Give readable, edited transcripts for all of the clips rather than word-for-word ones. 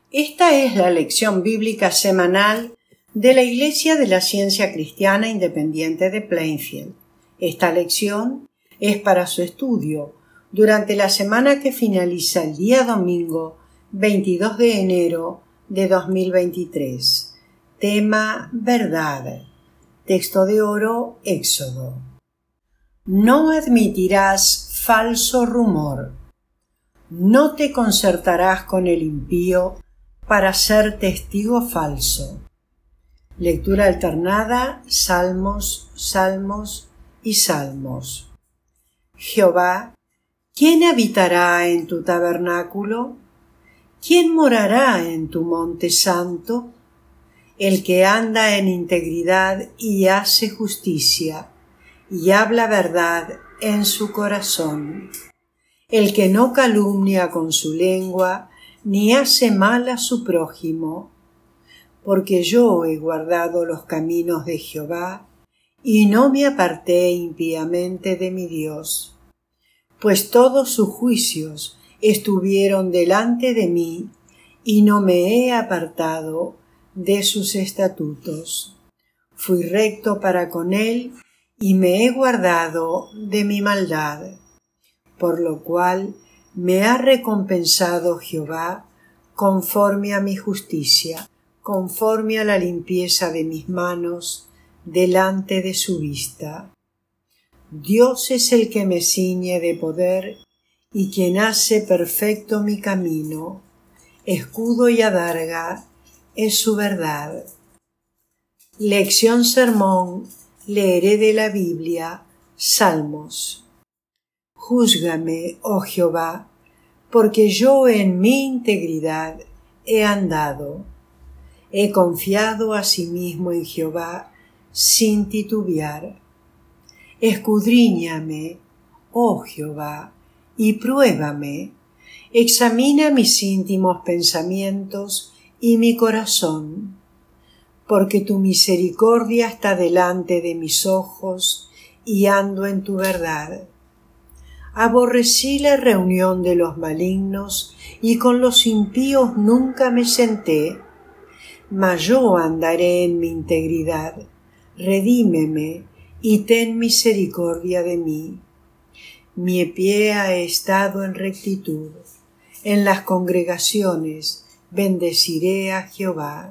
Esta es la lección bíblica semanal de la Iglesia de la Ciencia Cristiana Independiente de Plainfield. Esta lección es para su estudio durante la semana que finaliza el día domingo 22 de enero de 2023. Tema: verdad. Texto de oro: Éxodo. No admitirás falso rumor. No te concertarás con el impío para ser testigo falso. Lectura alternada: Salmos, Salmos y Salmos. Jehová, ¿quién habitará en tu tabernáculo? ¿Quién morará en tu monte santo? El que anda en integridad y hace justicia, y habla verdad en su corazón. El que no calumnia con su lengua, ni hace mal a su prójimo. Porque yo he guardado los caminos de Jehová, y no me aparté impíamente de mi Dios. Pues todos sus juicios estuvieron delante de mí, y no me he apartado de sus estatutos. Fui recto para con él, y me he guardado de mi maldad. Por lo cual me ha recompensado Jehová conforme a mi justicia, conforme a la limpieza de mis manos, delante de su vista. Dios es el que me ciñe de poder y quien hace perfecto mi camino. Escudo y adarga es su verdad. Lección sermón. Leeré de la Biblia. Salmos. Júzgame, oh Jehová, porque yo en mi integridad he andado. He confiado asimismo en Jehová sin titubear. Escudriñame, oh Jehová, y pruébame. Examina mis íntimos pensamientos y mi corazón, porque tu misericordia está delante de mis ojos y ando en tu verdad. Aborrecí la reunión de los malignos y con los impíos nunca me senté. Mas yo andaré en mi integridad. Redímeme y ten misericordia de mí. Mi pie ha estado en rectitud. En las congregaciones bendeciré a Jehová.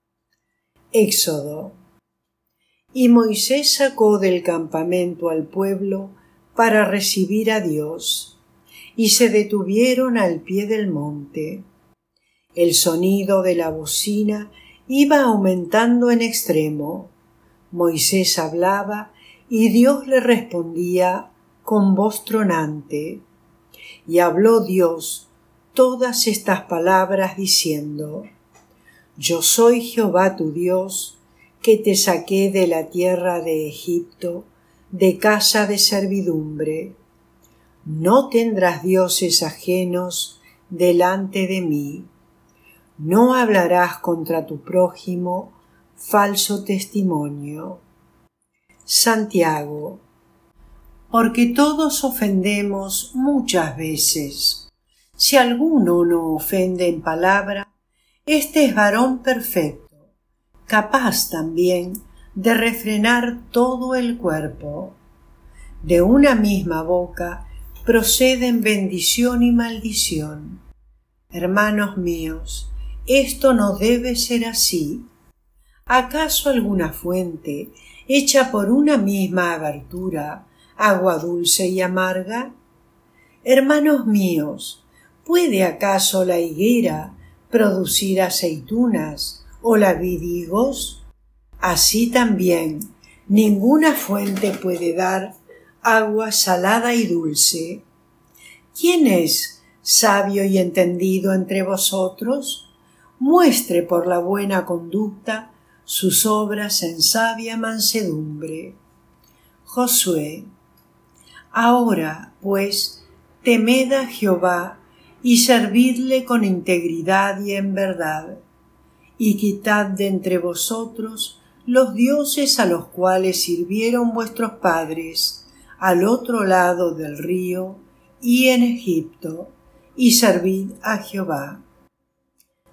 Éxodo. Y Moisés sacó del campamento al pueblo para recibir a Dios, y se detuvieron al pie del monte. El sonido de la bocina iba aumentando en extremo. Moisés hablaba y Dios le respondía con voz tronante. Y habló Dios todas estas palabras diciendo: Yo soy Jehová tu Dios, que te saqué de la tierra de Egipto, de casa de servidumbre. No tendrás dioses ajenos delante de mí. No hablarás contra tu prójimo falso testimonio. Santiago. Porque todos ofendemos muchas veces. Si alguno no ofende en palabra, este es varón perfecto, capaz también de refrenar todo el cuerpo. De una misma boca proceden bendición y maldición. Hermanos míos, esto no debe ser así. ¿Acaso alguna fuente, hecha por una misma abertura, agua dulce y amarga? Hermanos míos, ¿puede acaso la higuera producir aceitunas o la vid higos? Así también, ninguna fuente puede dar agua salada y dulce. ¿Quién es sabio y entendido entre vosotros? Muestre por la buena conducta sus obras en sabia mansedumbre. Josué. Ahora, pues, temed a Jehová y servidle con integridad y en verdad, y quitad de entre vosotros los dioses a los cuales sirvieron vuestros padres al otro lado del río y en Egipto, y servid a Jehová.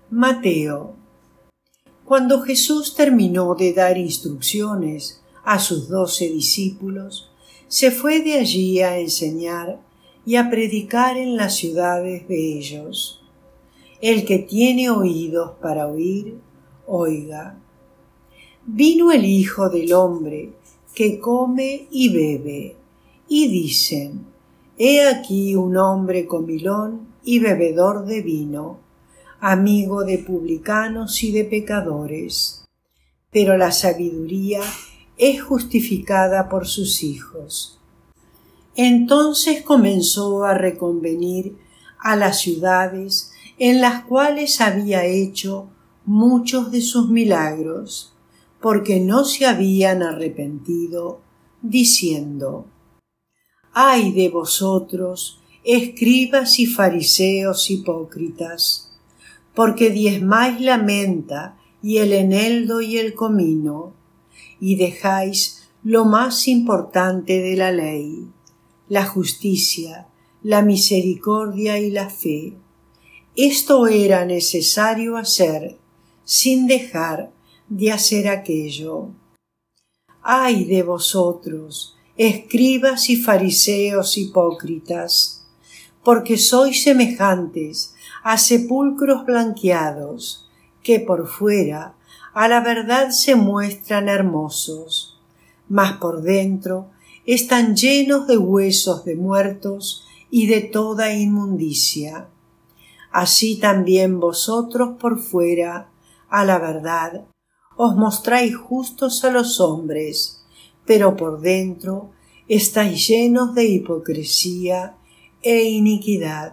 Mateo. Cuando Jesús terminó de dar instrucciones a sus 12 discípulos, se fue de allí a enseñar y a predicar en las ciudades de ellos. El que tiene oídos para oír, oiga. Vino el Hijo del Hombre, que come y bebe, y dicen: He aquí un hombre comilón y bebedor de vino, amigo de publicanos y de pecadores. Pero la sabiduría es justificada por sus hijos. Entonces comenzó a reconvenir a las ciudades en las cuales había hecho muchos de sus milagros, porque no se habían arrepentido, diciendo: ¡Ay de vosotros, escribas y fariseos hipócritas! Porque diezmáis la menta y el eneldo y el comino, y dejáis lo más importante de la ley, la justicia, la misericordia y la fe. Esto era necesario hacer, sin dejar de hacer aquello. ¡Ay de vosotros, escribas y fariseos hipócritas! Porque sois semejantes a sepulcros blanqueados, que por fuera a la verdad se muestran hermosos, mas por dentro están llenos de huesos de muertos y de toda inmundicia. Así también vosotros por fuera, a la verdad, os mostráis justos a los hombres, pero por dentro estáis llenos de hipocresía e iniquidad.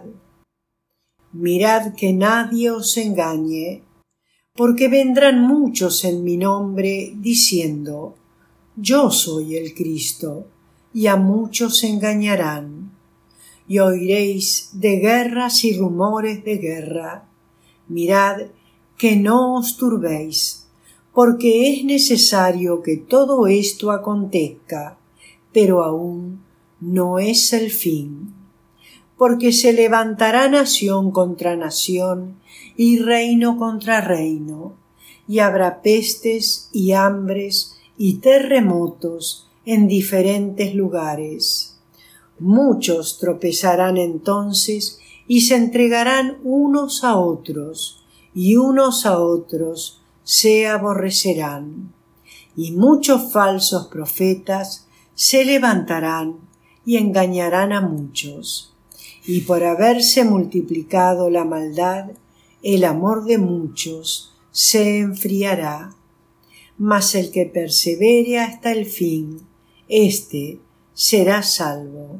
Mirad que nadie os engañe, porque vendrán muchos en mi nombre diciendo: Yo soy el Cristo, y a muchos engañarán. Y oiréis de guerras y rumores de guerra. Mirad que no os turbéis, porque es necesario que todo esto acontezca, pero aún no es el fin. Porque se levantará nación contra nación y reino contra reino, y habrá pestes y hambres y terremotos en diferentes lugares. Muchos tropezarán entonces y se entregarán unos a otros, y unos a otros se aborrecerán. Y muchos falsos profetas se levantarán y engañarán a muchos. Y por haberse multiplicado la maldad, el amor de muchos se enfriará. Mas el que persevere hasta el fin, éste será salvo.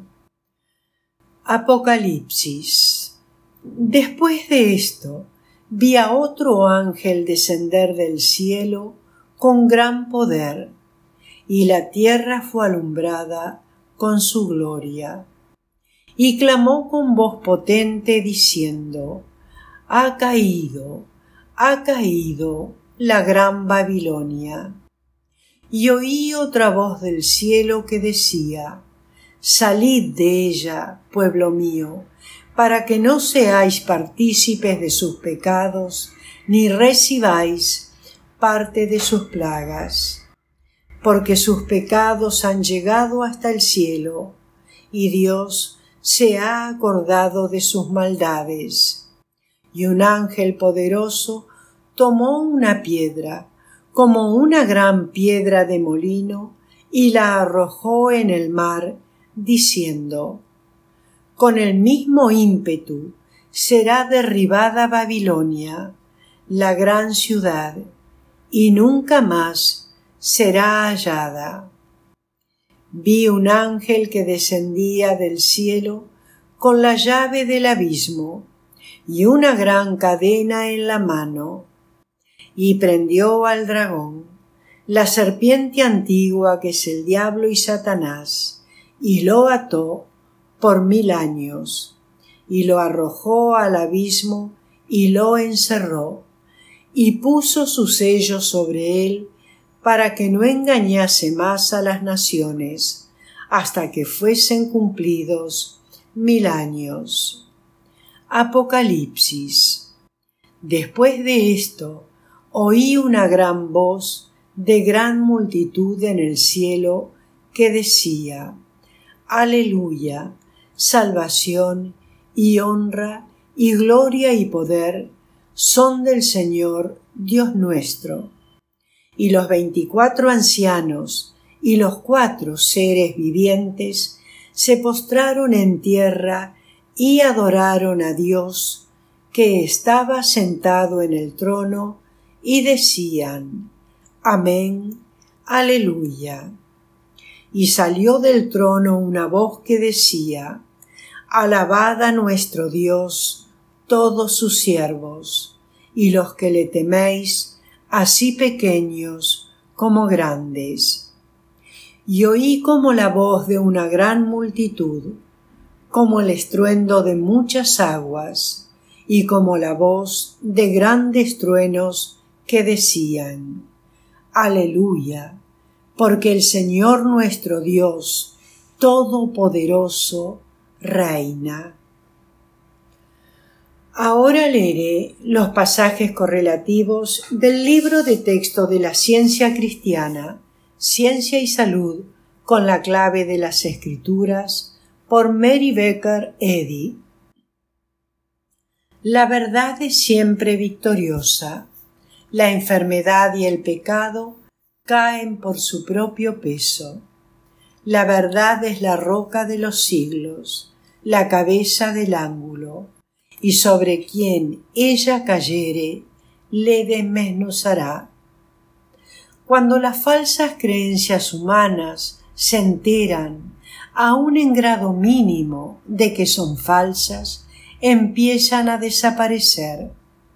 Apocalipsis. Después de esto, vi a otro ángel descender del cielo con gran poder, y la tierra fue alumbrada con su gloria. Y clamó con voz potente diciendo: ha caído la gran Babilonia. Y oí otra voz del cielo que decía: salid de ella, pueblo mío, para que no seáis partícipes de sus pecados, ni recibáis parte de sus plagas. Porque sus pecados han llegado hasta el cielo, y Dios se ha acordado de sus maldades. Y un ángel poderoso tomó una piedra, como una gran piedra de molino, y la arrojó en el mar, diciendo: con el mismo ímpetu será derribada Babilonia, la gran ciudad, y nunca más será hallada. Vi un ángel que descendía del cielo con la llave del abismo y una gran cadena en la mano, y prendió al dragón, la serpiente antigua que es el diablo y Satanás, y lo ató por 1000 años, y lo arrojó al abismo y lo encerró, y puso su sello sobre él para que no engañase más a las naciones, hasta que fuesen cumplidos 1000 años. Apocalipsis. Después de esto, oí una gran voz de gran multitud en el cielo que decía: Aleluya, salvación y honra y gloria y poder son del Señor Dios nuestro. Y los 24 ancianos y los 4 seres vivientes se postraron en tierra y adoraron a Dios, que estaba sentado en el trono, y decían: Amén, aleluya. Y salió del trono una voz que decía: Alabad a nuestro Dios, todos sus siervos, y los que le teméis, así pequeños como grandes. Y oí como la voz de una gran multitud, como el estruendo de muchas aguas, y como la voz de grandes truenos que decían: Aleluya, porque el Señor nuestro Dios Todopoderoso reina. Ahora leeré los pasajes correlativos del libro de texto de la ciencia cristiana, Ciencia y Salud con la clave de las Escrituras, por Mary Baker Eddy. La verdad es siempre victoriosa. La enfermedad y el pecado caen por su propio peso. La verdad es la roca de los siglos, la cabeza del ángulo, y sobre quien ella cayere, le desmenuzará. Cuando las falsas creencias humanas se enteran, aun en grado mínimo, de que son falsas, empiezan a desaparecer.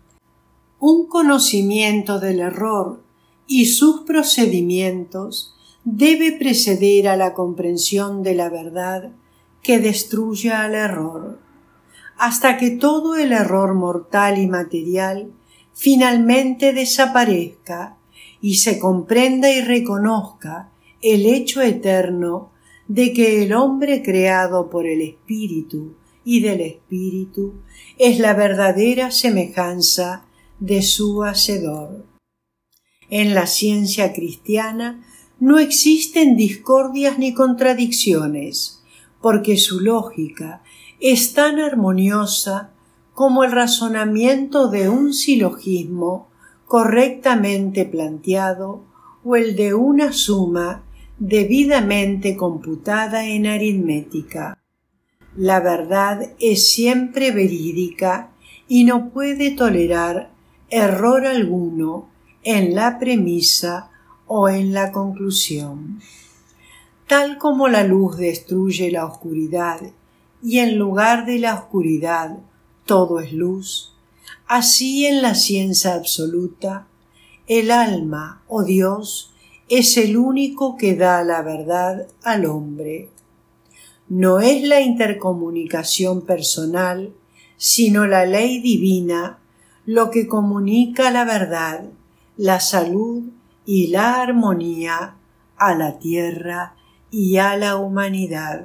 Un conocimiento del error y sus procedimientos debe preceder a la comprensión de la verdad que destruya al error, hasta que todo el error mortal y material finalmente desaparezca y se comprenda y reconozca el hecho eterno de que el hombre creado por el Espíritu y del Espíritu es la verdadera semejanza de su Hacedor. En la ciencia cristiana no existen discordias ni contradicciones, porque su lógica es tan armoniosa como el razonamiento de un silogismo correctamente planteado o el de una suma debidamente computada en aritmética. La verdad es siempre verídica y no puede tolerar error alguno en la premisa o en la conclusión. Tal como la luz destruye la oscuridad y en lugar de la oscuridad todo es luz, así en la ciencia absoluta el alma o Dios es el único que da la verdad al hombre. No es la intercomunicación personal, sino la ley divina lo que comunica la verdad, la salud y la armonía a la tierra y a la humanidad.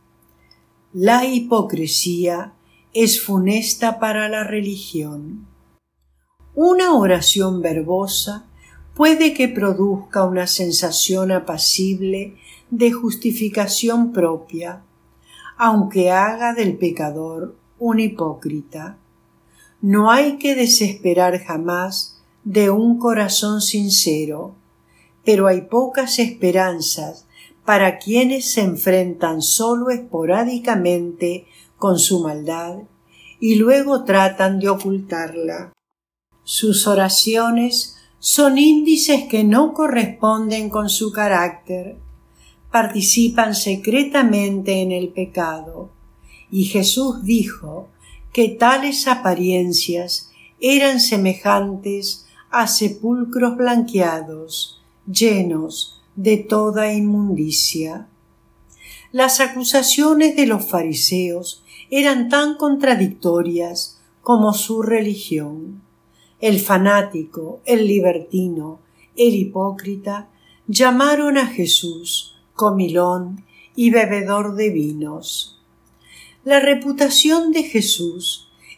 La hipocresía es funesta para la religión. Una oración verbosa puede que produzca una sensación apacible de justificación propia, aunque haga del pecador un hipócrita. No hay que desesperar jamás de un corazón sincero, pero hay pocas esperanzas para quienes se enfrentan solo esporádicamente con su maldad y luego tratan de ocultarla. Sus oraciones son índices que no corresponden con su carácter. Participan secretamente en el pecado, y Jesús dijo que tales apariencias eran semejantes a sepulcros blanqueados, llenos de toda inmundicia. Las acusaciones de los fariseos eran tan contradictorias como su religión. El fanático, el libertino, el hipócrita llamaron a Jesús comilón y bebedor de vinos. La reputación de Jesús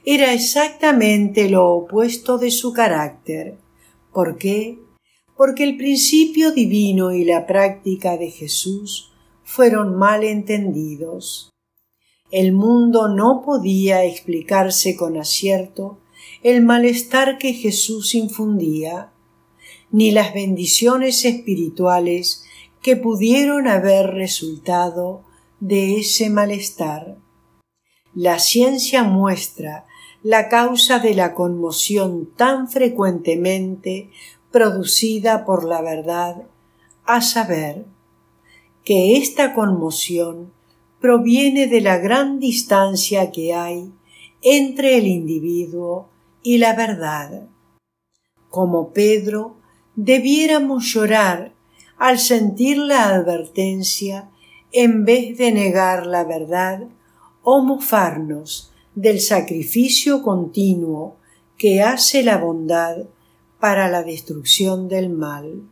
era exactamente lo opuesto de su carácter. ¿Por qué? Porque el principio divino y la práctica de Jesús fueron mal entendidos. El mundo no podía explicarse con acierto el malestar que Jesús infundía, ni las bendiciones espirituales que pudieron haber resultado de ese malestar. La ciencia muestra la causa de la conmoción tan frecuentemente producida por la verdad, a saber, que esta conmoción proviene de la gran distancia que hay entre el individuo y la verdad. Como Pedro, debiéramos llorar al sentir la advertencia en vez de negar la verdad o mofarnos del sacrificio continuo que hace la bondad para la destrucción del mal.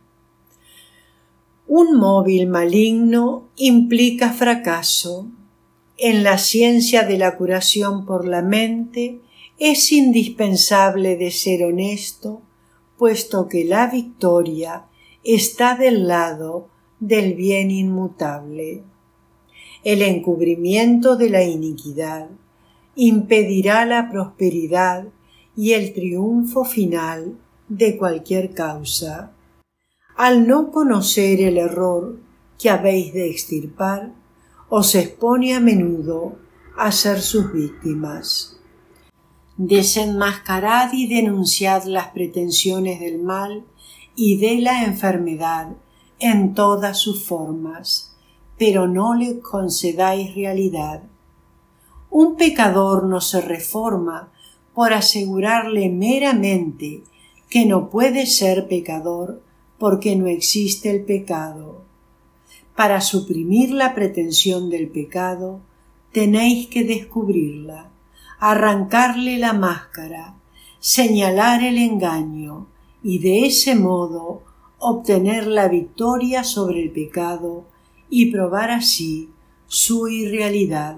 Un móvil maligno implica fracaso. En la ciencia de la curación por la mente es indispensable de ser honesto, puesto que la victoria está del lado del bien inmutable. El encubrimiento de la iniquidad impedirá la prosperidad y el triunfo final de cualquier causa. Al no conocer el error que habéis de extirpar, os expone a menudo a ser sus víctimas. Desenmascarad y denunciad las pretensiones del mal y de la enfermedad en todas sus formas, pero no le concedáis realidad. Un pecador no se reforma por asegurarle meramente que no puede ser pecador porque no existe el pecado. Para suprimir la pretensión del pecado, tenéis que descubrirla, arrancarle la máscara, señalar el engaño y de ese modo obtener la victoria sobre el pecado y probar así su irrealidad.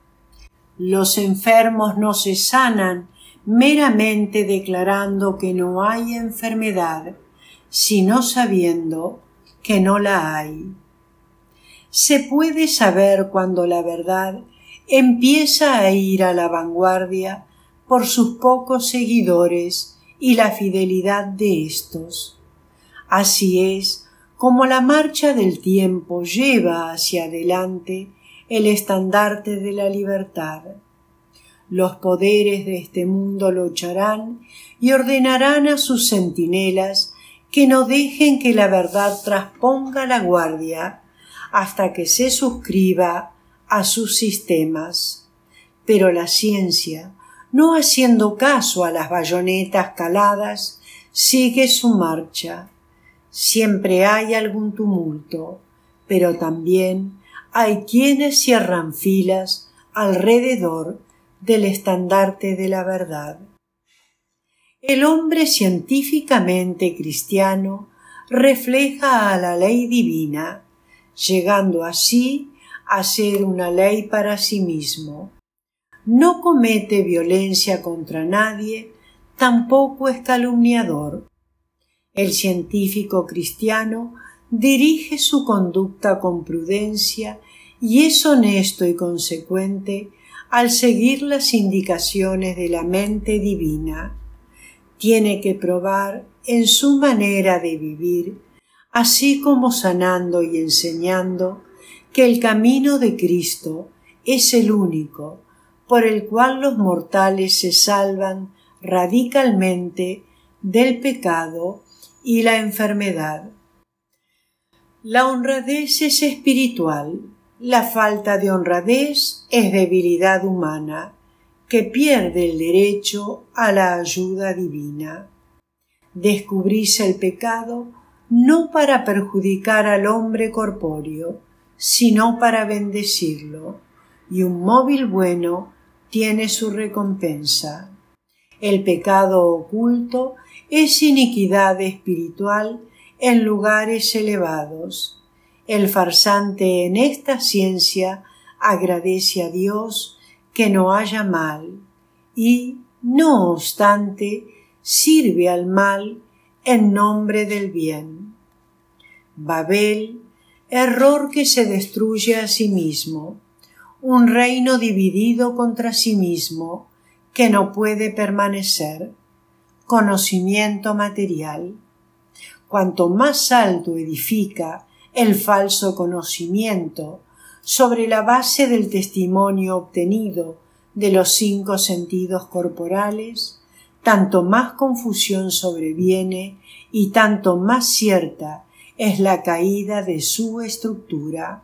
Los enfermos no se sanan meramente declarando que no hay enfermedad, sino sabiendo que no la hay. Se puede saber cuando la verdad empieza a ir a la vanguardia por sus pocos seguidores y la fidelidad de éstos. Así es como la marcha del tiempo lleva hacia adelante el estandarte de la libertad. Los poderes de este mundo lucharán y ordenarán a sus centinelas que no dejen que la verdad trasponga la guardia hasta que se suscriba a sus sistemas. Pero la ciencia, no haciendo caso a las bayonetas caladas, sigue su marcha. Siempre hay algún tumulto, pero también hay quienes cierran filas alrededor del estandarte de la verdad. El hombre científicamente cristiano refleja a la ley divina, llegando así a ser una ley para sí mismo. No comete violencia contra nadie, tampoco es calumniador. El científico cristiano dirige su conducta con prudencia y es honesto y consecuente al seguir las indicaciones de la mente divina. Tiene que probar en su manera de vivir, así como sanando y enseñando, que el camino de Cristo es el único por el cual los mortales se salvan radicalmente del pecado y la enfermedad. La honradez es espiritual. La falta de honradez es debilidad humana, que pierde el derecho a la ayuda divina. Descubrís el pecado no para perjudicar al hombre corpóreo, sino para bendecirlo, y un móvil bueno tiene su recompensa. El pecado oculto es iniquidad espiritual en lugares elevados. El farsante en esta ciencia agradece a Dios que no haya mal. y, no obstante, sirve al mal en nombre del bien. Babel, error que se destruye a sí mismo, un reino dividido contra sí mismo que no puede permanecer. Conocimiento material. Cuanto más alto edifica el falso conocimiento sobre la base del testimonio obtenido de los 5 sentidos corporales, tanto más confusión sobreviene y tanto más cierta es la caída de su estructura.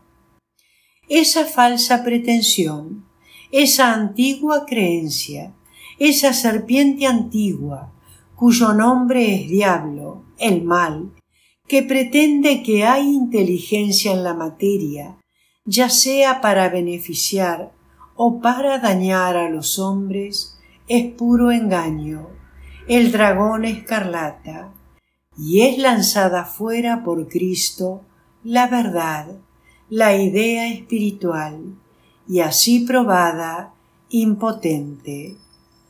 Esa falsa pretensión, esa antigua creencia, esa serpiente antigua, cuyo nombre es diablo, el mal, que pretende que hay inteligencia en la materia, ya sea para beneficiar o para dañar a los hombres, es puro engaño, el dragón escarlata, y es lanzada fuera por Cristo la verdad, la idea espiritual, y así probada, impotente.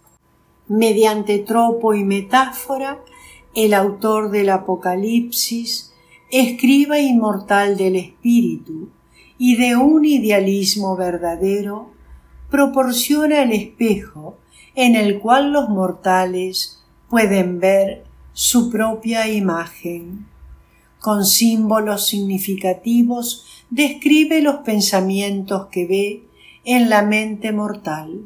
Mediante tropo y metáfora, el autor del Apocalipsis, escriba inmortal del espíritu y de un idealismo verdadero, proporciona el espejo en el cual los mortales pueden ver su propia imagen. Con símbolos significativos describe los pensamientos que ve en la mente mortal.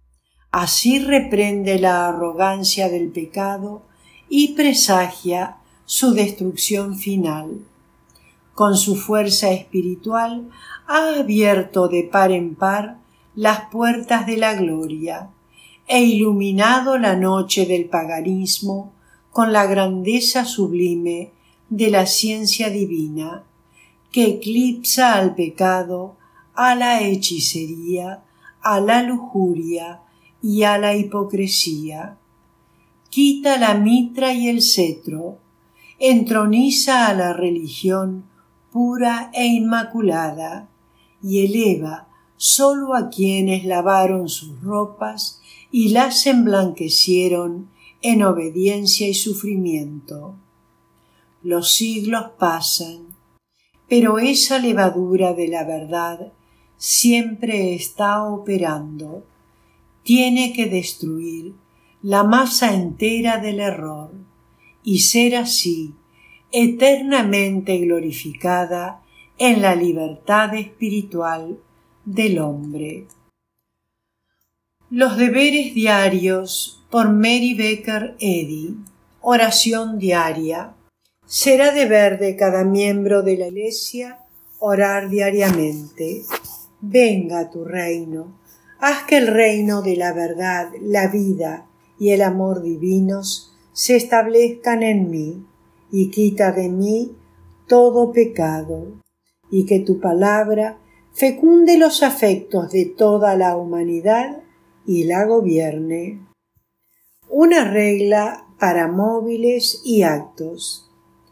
Así reprende la arrogancia del pecado y presagia su destrucción final. Con su fuerza espiritual ha abierto de par en par las puertas de la gloria e iluminado la noche del paganismo con la grandeza sublime de la ciencia divina, que eclipsa al pecado, a la hechicería, a la lujuria y a la hipocresía. Quita la mitra y el cetro, entroniza a la religión pura e inmaculada y eleva sólo a quienes lavaron sus ropas y las emblanquecieron en obediencia y sufrimiento. Los siglos pasan, pero esa levadura de la verdad siempre está operando. Tiene que destruir la masa entera del error y ser así eternamente glorificada en la libertad espiritual del hombre. Los deberes diarios por Mary Baker Eddy. Oración diaria. Será deber de cada miembro de la Iglesia orar diariamente. Venga tu reino. Haz que el reino de la verdad, la vida y el amor divinos se establezcan en mí y quita de mí todo pecado, y que tu palabra fecunde los afectos de toda la humanidad y la gobierne. Una regla para móviles y actos.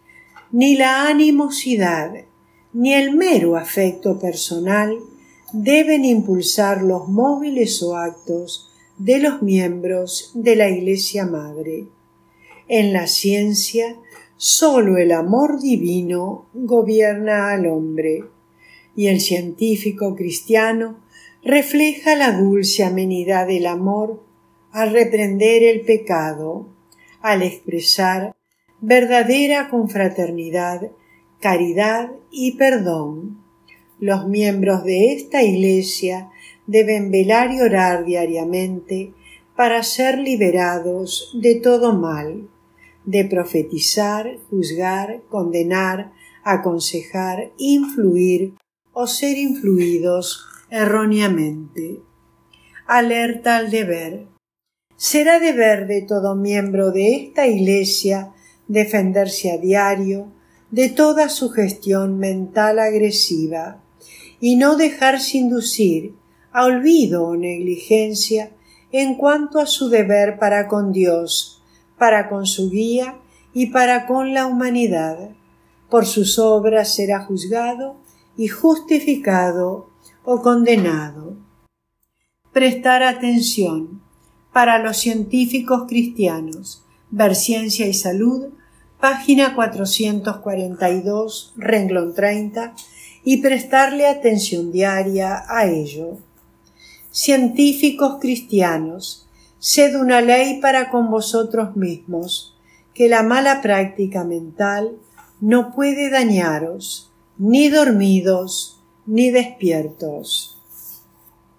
Ni la animosidad ni el mero afecto personal deben impulsar los móviles o actos de los miembros de la Iglesia Madre. En la ciencia, sólo el amor divino gobierna al hombre, y el científico cristiano refleja la dulce amenidad del amor al reprender el pecado, al expresar verdadera confraternidad, caridad y perdón. Los miembros de esta Iglesia deben velar y orar diariamente para ser liberados de todo mal, de profetizar, juzgar, condenar, aconsejar, influir o ser influidos erróneamente. Alerta al deber. Será deber de todo miembro de esta Iglesia defenderse a diario de toda sugestión mental agresiva y no dejarse inducir a olvido o negligencia en cuanto a su deber para con Dios, para con su guía y para con la humanidad. Por sus obras será juzgado y justificado o condenado. Prestar atención. para los científicos cristianos. Ver Ciencia y Salud, página 442, renglón 30, y prestarle atención diaria a ello. Científicos cristianos, sed una ley para con vosotros mismos, que la mala práctica mental no puede dañaros, ni dormidos, ni despiertos.